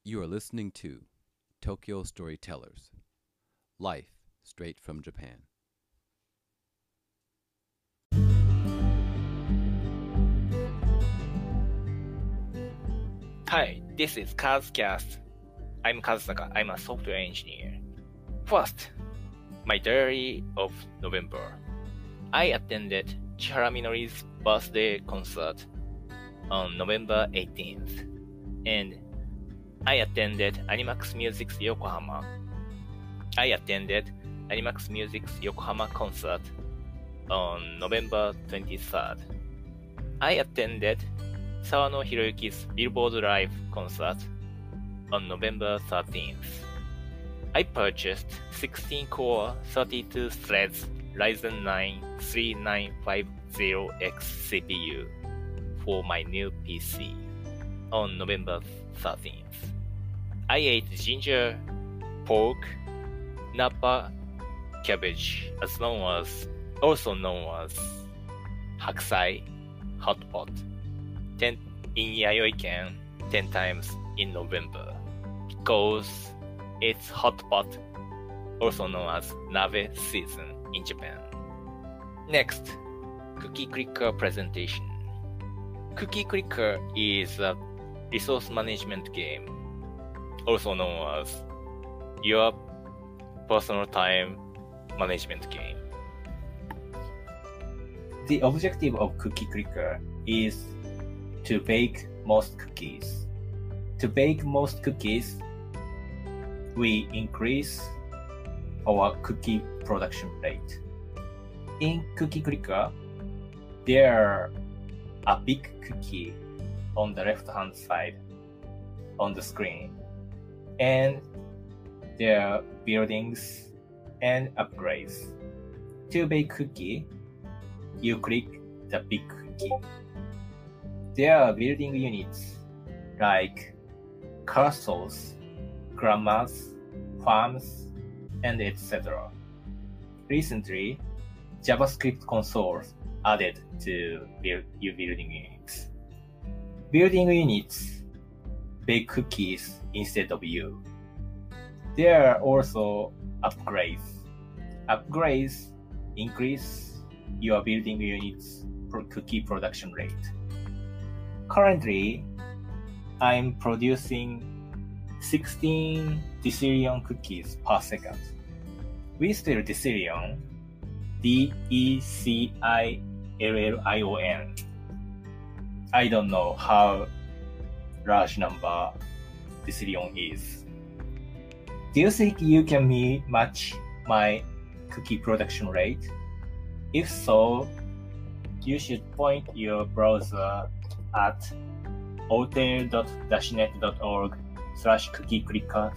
You are listening to Tokyo Storytellers, Life Straight from Japan. Hi, this is Kazcast. I'm Kazusaka. I'm a software engineer. First, my diary of November. I attended Chihara Minori's birthday concert on November 18th, and I attended Animax Music's Yokohama. I attended Animax Music's Yokohama concert on November 23rd. I attended Sawano Hiroyuki's Billboard Live concert on November 13th. I purchased 16-core 32-threads Ryzen 9 3950X CPU for my new PC on November 13th. I ate ginger, pork, napa, cabbage, also known as hakusai, hot pot, in Yayoi-ken 10 times in November because it's hot pot, also known as nabe season in Japan. Next, Cookie Clicker presentation. Cookie Clicker is a resource management game, also known as your personal time management game. The objective of Cookie Clicker is to bake most cookies. To bake most cookies, we increase our cookie production rate. In Cookie Clicker, there a big cookie on the left-hand side on the screen, and there are buildings and upgrades. To bake cookie, you click the big cookie. There are building units like castles, grammars, farms, and etc. Recently, JavaScript consoles added to building units. Building units bake cookies instead of you. There are also upgrades. Upgrades increase your building unit's cookie production rate. Currently, I'm producing 16 Decillion cookies per second. We spell Decillion D-E-C-I-L-L-I-O-N. I don't know how large number Decillion is. Do you think you can match my cookie production rate? If so, you should point your browser at orteil.net.org/cookieclicker/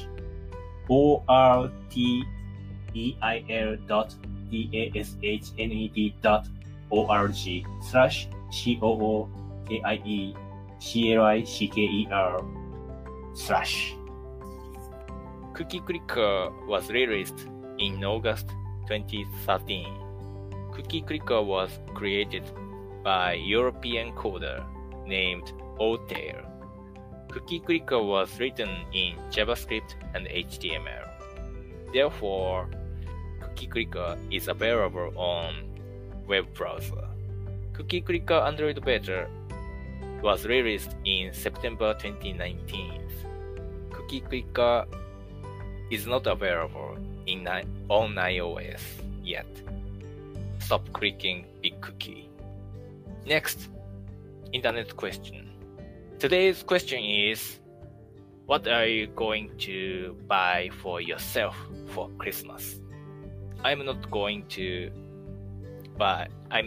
orteil.net.org/cookieclicker/. Cookie Clicker was released in August 2013. Cookie Clicker was created by European coder named Orteil. Cookie Clicker was written in JavaScript and HTML. Therefore, Cookie Clicker is available on web browser. Cookie Clicker Android Beta was released in September 2019. Cookie Clicker is not available on iOS yet. Stop clicking big cookie. Next, internet question. Today's question is, what are you going to buy for yourself for Christmas? I'm not going to buy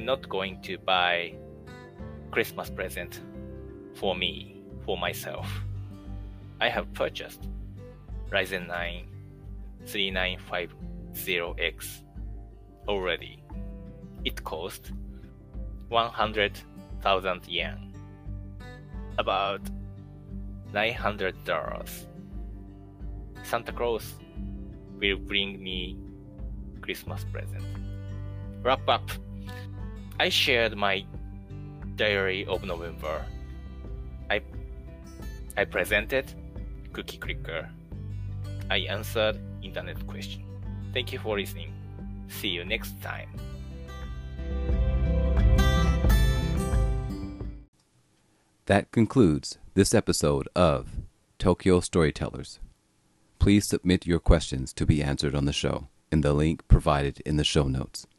Christmas present for myself. I have purchased Ryzen 9 3950X already. It cost 100,000 yen, about $900. Santa Claus will bring me Christmas present. Wrap up. I shared my diary of November. I presented Cookie Clicker. I answered internet question. Thank you for listening. See you next time. That concludes this episode of Tokyo Storytellers. Please submit your questions to be answered on the show in the link provided in the show notes.